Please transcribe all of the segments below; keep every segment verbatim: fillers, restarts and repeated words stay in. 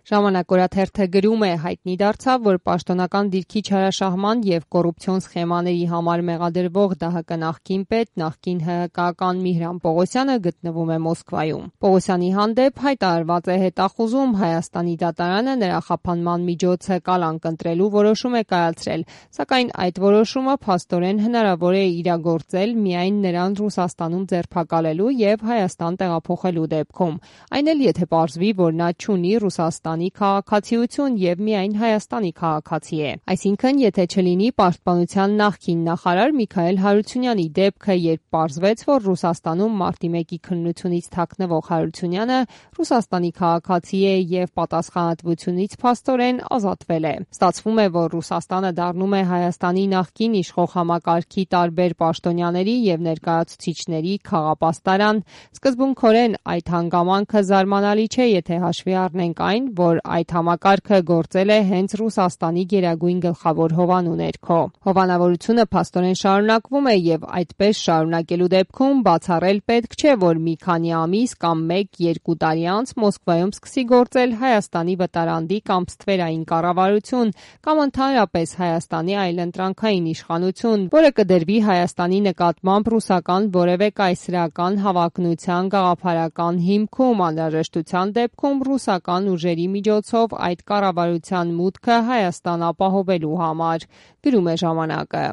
Ժամանակ օրաթերթը գրում է հայտնի դարձավ, որ պաշտոնական դիրքի չարաշահման եւ կոռուպցիոն սխեմաների համար մեղադրվող ԴՀԿ նախկին պետ, նախկին ՀՀԿ-ական Միհրան Պողոսյանը գտնվում է Մոսկվայում։ Պողոսյանի հանդեպ հայտարարված է հետախուզում, Հայաստանի դատարանը նրա խափանման միջոցը կալանք ընտրելու որոշում է կայացրել, սակայն այդ որոշումը փաստորեն հնարավոր է իրագործել միայն նրան Ռուսաստանում ձերբակալելու եւ Հայաստան տեղափոխելու դեպքում, այն էլ եթե պարզվի, որ նա չունի Ռուսաստանի քաղաքացիություն եւ միայն Հայաստանի քաղաքացի է։ Այսինքն, եթե չլինի պաշտպանության նախկին նախարար Միքայել Հարությունյանի դեպքը, երբ պարզվեց, որ Ռուսաստանում մարտի մեկի քննությունից թաքնվող Հարությունյանը Ռուսաստանի քաղաքացի է եւ պատասխանատվությունից փաստորեն ազատվել է։ Ստացվում է, որ Ռուսաստանը դառնում է Հայաստանի նախկին իշխող համակարգի տարբեր պաշտոնյաների եւ ներկայացուցիչների խաղապաստարան։ Սկզբունքորեն այդ հանգամանքը զարմանալի չէ, եթե հաշվի առնենք այն, որ այդ համակարգը գործել է հենց Ռուսաստանի գերագույն գլխավոր հովանու ներքո։ Հովանավորությունը փաստորեն շարունակվում է եւ այդպես շարունակելու դեպքում բացառել պետք չէ, որ մի քանի ամիս կամ մեկ-երկու տարի անց Մոսկվայում սկսի գործել Հայաստանի վտարանդի կամ ստվերային կառավարություն կամ ընդհանրապես Հայաստանի այլընտրանքային իշխանություն, որը կդրվի Հայաստանի նկատմամբ ռուսական որևէ կայսրական հավակնության գաղափարական հիմքում, անհրաժեշտության դեպքում ռուսական ուժերի միջոցով այդ կառավարության մուտքը Հայաստան ապահովելու համար, գրում է ժամանակը։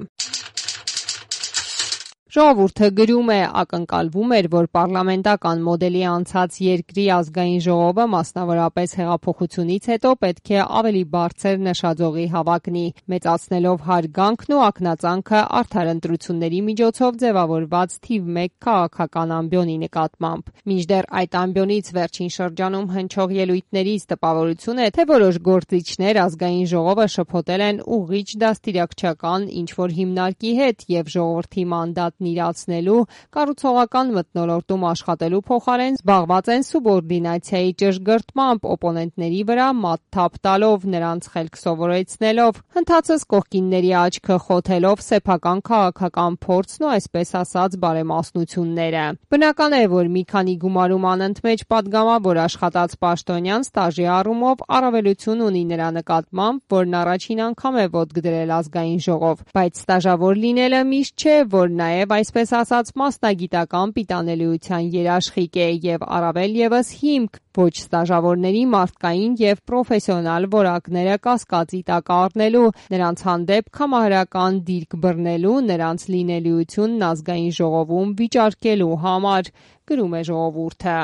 Ժողովուրդը գրում է, ակնկալվում էր, որ պարլամենտական մոդելի անցած երկրի ազգային ժողովը մասնավորապես հեղափոխությունից հետո պետք է ավելի բարձր նշաձողի հավակնի, մեծացնելով հարգանքն ու ակնածանքը արդար ընտրությունների միջոցով ձևավորված թիվ մեկ քաղաքական ամբիոնի նկատմամբ։ Մինչդեռ այդ ամբիոնից վերջին շրջանում հնչող ելույթներից տպավորություն է, թե որոշ գործիչներ ազգային ժողովը շփոթել են ուղիղ դաստիարակչական ինչ-որ հիմնարկի հետ եւ ժողովրդի մանդատն իրացնելու, կառուցողական մթնոլորտում աշխատելու փոխարեն զբաղված են սուբորդինացիայի ճշգրտմամբ, օպոնենտների վրա մատթափ տալով, նրանց խելք սովորեցնելով, հնդածս կողքինների աչքը խոթելով սեփական քաղաքական փորձն ու այսպես ասած բարեմասնությունները։ Բնական է, որ մի քանի գումարում անընդմեջ պատգամավոր աշխատած պաշտոնյան ստաժի առումով առավելություն ունի նրա նկատմամբ, որն առաջին անգամ է ոտք դրել ազգային ժողով, բայց ստաժավոր լինելը միշտ չէ, որ նաև այսպես ասած մասնագիտական պիտանելիության երաշխիք է եւ առավել եւս հիմք ոչ ստաժավորների մարդկային եւ պրոֆեսիոնալ որակները կասկածի տակ առնելու, նրանց հանդեպ կամահարական դիրք բռնելու, նրանց լինելիությունն ազգային ժողովում վիճարկելու համար, գրում է ժողովուրդը։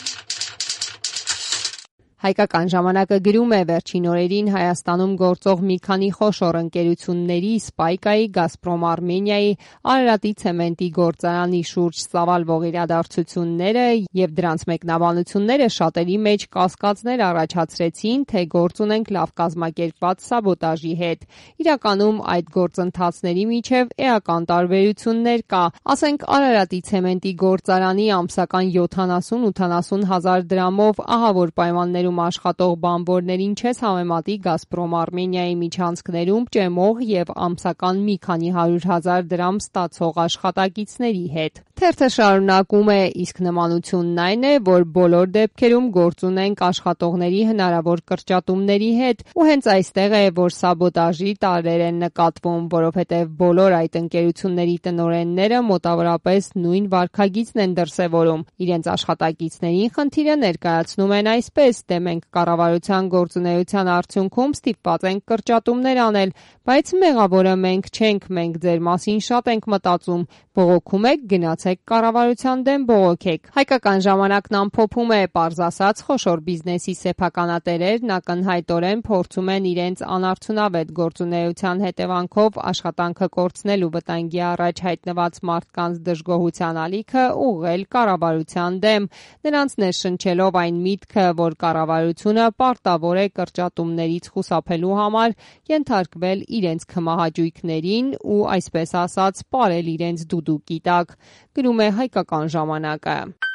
Հայկական ժամանակը գրում է, վերջին օրերին Հայաստանում գործող մի քանի խոշոր ընկերությունների Սպայկայի, Գազպրոմ Արմենիայի, Արարատի ցեմենտի գործարանի շուրջ ծավալվող իրադարձությունները եւ դրանց մեկնաբանությունները շատերի մեջ կասկածներ առաջացրեցին, թե գործ ունենք լավ կազմակերպված սաբոտաժի հետ։ Իրականում այդ գործընթացների միջև էական տարբերություններ կա։ Ասենք Արարատի ցեմենտի գործարանի ամսական յոթանասուն-ութանասուն հազար դրամով ահավոր պայմաններում աշխատող բանվորներին չես համեմատի Գազպրոմ Արմենիայի միջանցքներում ճեմող եւ ամսական մի քանի հարյուր հազար դրամ ստացող աշխատակիցների հետ։ Թերթը շարունակում է, իսկ նմանությունն այն է, որ բոլոր դեպքերում գործ ունենք աշխատողների հնարավոր կրճատումների հետ, ու հենց այստեղ է, որ սաբոտաժի տարրեր են նկատվում, որովհետեւ բոլոր այդ ընկերությունների տնօրենները մոտավորապես նույն վարքագիծն են դրսևորում։ Իրենց աշխատակիցներին խնդիրը ներկայացնում են այսպես, թե մենք կառավարության գործունեության արդյունքում ստիպված ենք կրճատումներ անել, բայց մեղավորը մենք չենք, մենք ձեր մասին շատ ենք մտածում, բողոքում եք, գնացեք կառավարության դեմ բողոքեք։ Հայկական ժամանակն ամփոփում է, պարզ ասած, խոշոր բիզնեսի սեփականատերերն ակնհայտորեն փորձում են իրենց անարդյունավետ գործունեության հետևանքով աշխատանքը կորցնելու վտանգի առաջ հայտնված մարդկանց դժգոհության ալիքը ուղղել կառավարության դեմ, նրանց ներշնչելով այն միտքը, որ կառավարությունը պարտավոր է կրճատումներից խուսափելու համար ենթարկվել իրենց քմահաճույքներին ու այսպես ասած պարել իրենց դուդուկի տակ, գրում է Հայկական ժամանակը։